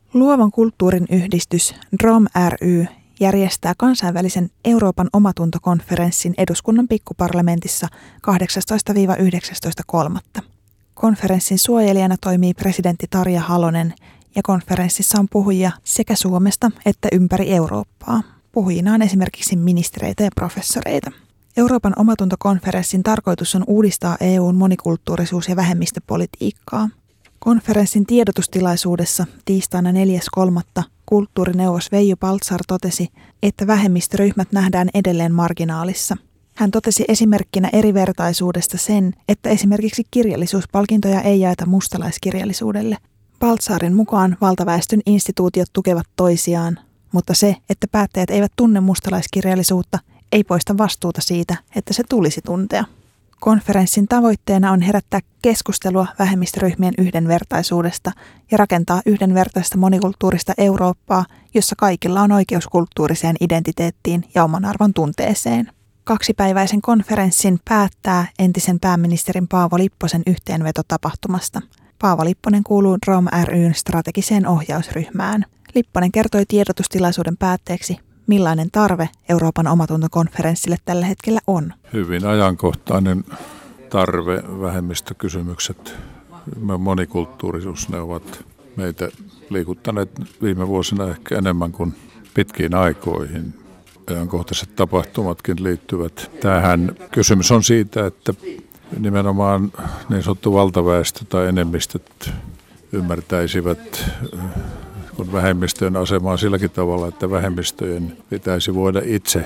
Luovan kulttuurin yhdistys DROM ry järjestää kansainvälisen Euroopan omatuntokonferenssin eduskunnan pikkuparlamentissa 18-19.3. Konferenssin suojelijana toimii presidentti Tarja Halonen ja konferenssissa on puhujia sekä Suomesta että ympäri Eurooppaa. Puhujina on esimerkiksi ministereitä ja professoreita. Euroopan omatuntokonferenssin tarkoitus on uudistaa EU:n monikulttuurisuus- ja vähemmistöpolitiikkaa. Konferenssin tiedotustilaisuudessa tiistaina 4.3. kulttuurineuvos Veijo Baltzar totesi, että vähemmistöryhmät nähdään edelleen marginaalissa. Hän totesi esimerkkinä erivertaisuudesta sen, että esimerkiksi kirjallisuuspalkintoja ei jaeta mustalaiskirjallisuudelle. Baltzarin mukaan valtaväestön instituutiot tukevat toisiaan, mutta se, että päättäjät eivät tunne mustalaiskirjallisuutta, ei poista vastuuta siitä, että se tulisi tuntea. Konferenssin tavoitteena on herättää keskustelua vähemmistöryhmien yhdenvertaisuudesta ja rakentaa yhdenvertaista monikulttuurista Eurooppaa, jossa kaikilla on oikeus kulttuuriseen identiteettiin ja oman arvon tunteeseen. Kaksipäiväisen konferenssin päättää entisen pääministerin Paavo Lipposen yhteenveto tapahtumasta. Paavo Lipponen kuuluu DROM ry:n strategiseen ohjausryhmään. Lipponen kertoi tiedotustilaisuuden päätteeksi, millainen tarve Euroopan omatuntokonferenssille tällä hetkellä on. Hyvin ajankohtainen tarve, vähemmistökysymykset, monikulttuurisuus, ne ovat meitä liikuttaneet viime vuosina ehkä enemmän kuin pitkiin aikoihin. Ajankohtaiset tapahtumatkin liittyvät tähän. Kysymys on siitä, että nimenomaan niin sanottu valtaväestö tai enemmistöt ymmärtäisivät kun vähemmistöjen asemaa silläkin tavalla, että vähemmistöjen pitäisi voida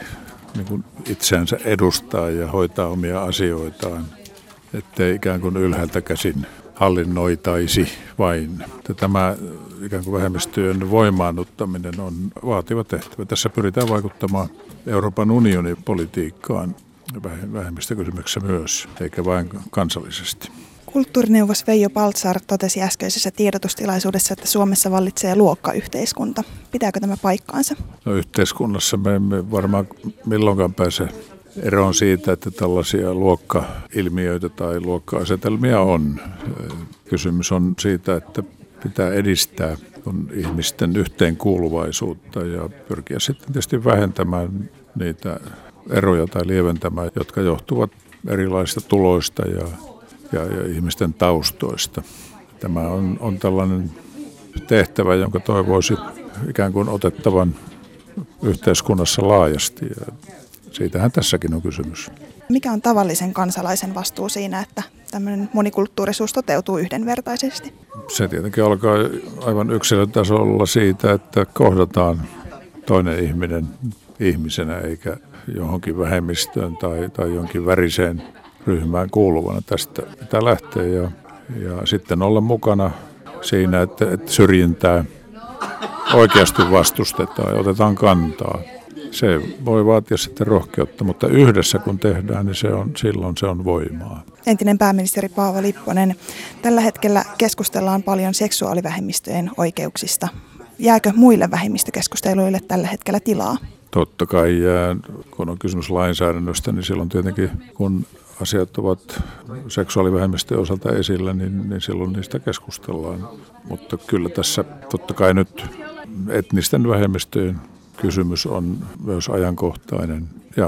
itseänsä edustaa ja hoitaa omia asioitaan, ettei ikään kuin ylhäältä käsin hallinnoitaisi vain. Tämä ikään kuin vähemmistöjen voimaannuttaminen on vaativa tehtävä. Tässä pyritään vaikuttamaan Euroopan unionin politiikkaan vähemmistökysymyksessä myös, eikä vain kansallisesti. Kulttuurineuvos Veijo Baltzar totesi äskeisessä tiedotustilaisuudessa, että Suomessa vallitsee luokkayhteiskunta. Pitääkö tämä paikkaansa? No, yhteiskunnassa me emme varmaan milloinkaan pääse eroon siitä, että tällaisia luokkailmiöitä tai luokka-asetelmia on. Kysymys on siitä, että pitää edistää ihmisten yhteenkuuluvaisuutta ja pyrkiä sitten tietysti vähentämään niitä eroja tai lieventämään, jotka johtuvat erilaisista tuloista ja ihmisten taustoista. Tämä on tällainen tehtävä, jonka toivoisi ikään kuin otettavan yhteiskunnassa laajasti. Ja siitähän tässäkin on kysymys. Mikä on tavallisen kansalaisen vastuu siinä, että tämmöinen monikulttuurisuus toteutuu yhdenvertaisesti? Se tietenkin alkaa aivan yksilötasolla siitä, että kohdataan toinen ihminen ihmisenä eikä johonkin vähemmistöön tai jonkin väriseen ryhmään kuuluvana. Tästä pitää lähteä ja sitten olla mukana siinä, että syrjintää oikeasti vastustetaan ja otetaan kantaa. Se voi vaatia sitten rohkeutta, mutta yhdessä kun tehdään, niin silloin se on voimaa. Entinen pääministeri Paavo Lipponen, tällä hetkellä keskustellaan paljon seksuaalivähemmistöjen oikeuksista. Jääkö muille vähemmistökeskusteluille tällä hetkellä tilaa? Totta kai jää. Kun on kysymys lainsäädännöstä, niin silloin tietenkin kun asiat ovat seksuaalivähemmistöjen osalta esillä, niin silloin niistä keskustellaan. Mutta kyllä tässä totta kai nyt etnisten vähemmistöjen kysymys on myös ajankohtainen ja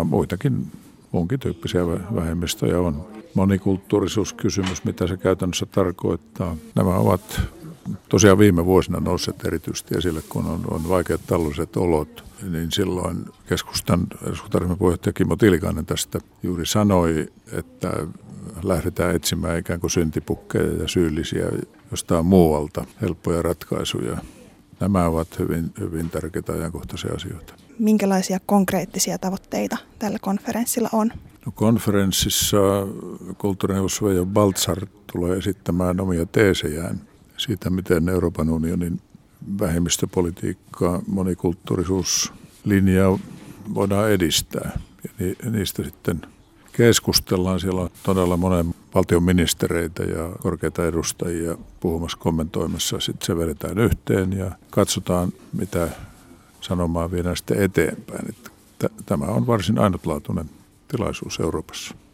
muunkin tyyppisiä vähemmistöjä on. Monikulttuurisuuskysymys, mitä se käytännössä tarkoittaa. Nämä ovat tosiaan viime vuosina nousseet erityisesti esille, kun on vaikeat taloudelliset olot. Niin silloin keskustan eduskuntaryhmän puheenjohtaja Kimmo Tiilikainen tästä juuri sanoi, että lähdetään etsimään ikään kuin syntipukkeja ja syyllisiä jostain muualta, helppoja ratkaisuja. Nämä ovat hyvin tärkeitä ajankohtaisia asioita. Minkälaisia konkreettisia tavoitteita tällä konferenssilla on? No, konferenssissa kulttuurineuvos Veijo Baltzar tulee esittämään omia teesejään siitä, miten Euroopan unionin vähemmistöpolitiikkaa, monikulttuurisuuslinjaa voidaan edistää. Ja niistä sitten keskustellaan. Siellä on todella monen valtion ministereitä ja korkeita edustajia puhumassa, kommentoimassa. Sitten se vedetään yhteen ja katsotaan, mitä sanomaa viedään sitten eteenpäin. Tämä on varsin ainutlaatuinen tilaisuus Euroopassa.